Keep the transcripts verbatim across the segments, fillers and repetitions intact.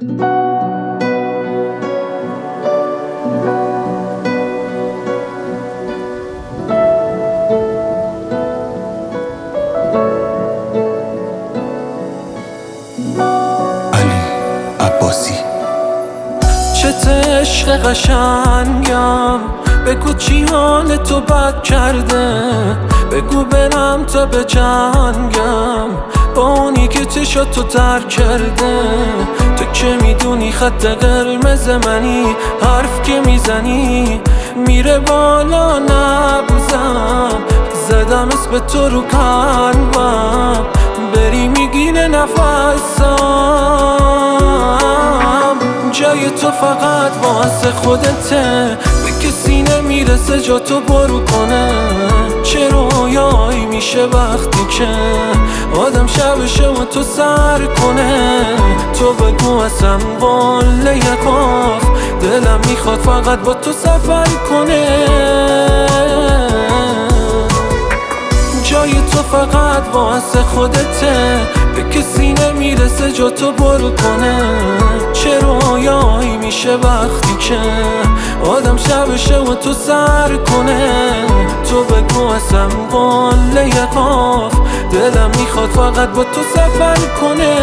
چه عشق قشنگم، بگو چی حال تو بد کرده، بگو برم تا به جنگم با اونی که چشات تو ترک کرده. تو که میدونی خط قرمز منی، حرف که میزنی میره بالا نبوزم، زدم اسم تو رو قلبم بری میگیره نفسم. جای تو فقط واسه خودته، به کسی نمیرسه جا تو برو کنه. چه رویایی میشه وقتی که آدم شبشه و تو سر کنه. تو بگو اصلا واله یکاف، دلم میخواد فقط با تو سفر کنه. جای تو فقط واسه خودته، به کسی نمیرسه جا تو برو کنه. چه رویایی میشه وقتی که آدم شبشه و تو سر کنه. تو بگو اصلا واله یکاف، دلم میخواد فقط با تو سفر کنه.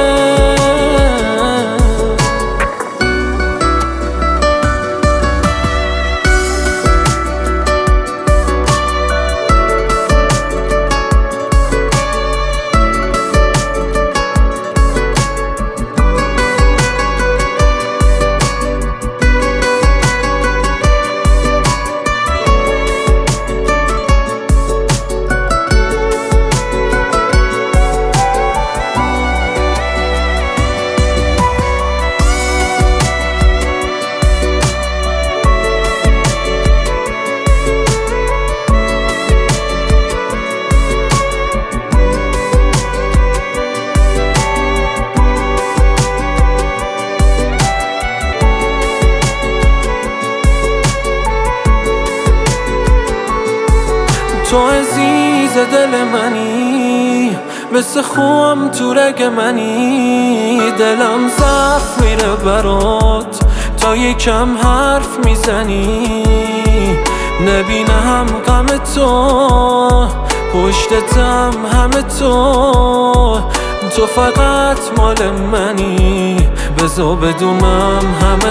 تو عزیز دل منی، مثل خوام تو رگ منی. دلم ضعف میره برات تا یکم حرف میزنی. نبینه هم غم تو، پشتتم همه تو. تو فقط مال منی، بذار بدونم همه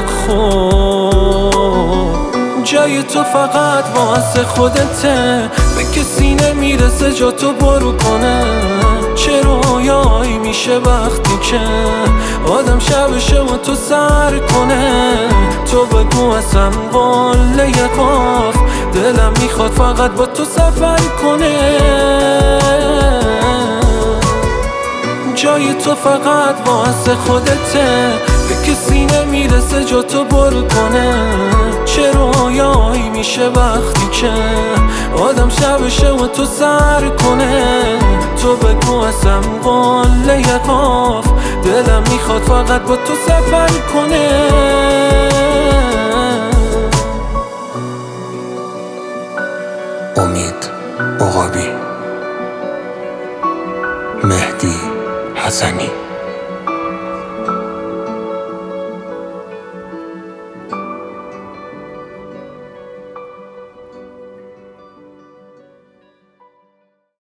خوب. جای تو فقط واسه خودته، به کسی نمیرسه جا تو برو کنه. چه رویایی میشه وقتی که آدم شبشه و تو سر کنه. تو بگو اصلا واله یکاف، دلم میخواد فقط با تو سفر کنه. جای تو فقط واسه خودته، به کسی نمیرسه جا تو برو کنه. چه رویایی میشه وقتی که آدم شبشه و تو سر کنه. تو بگو اصلا واله یکاف، دلم میخواد فقط با تو سفر کنه. امید عقابی، مهدی حسنی.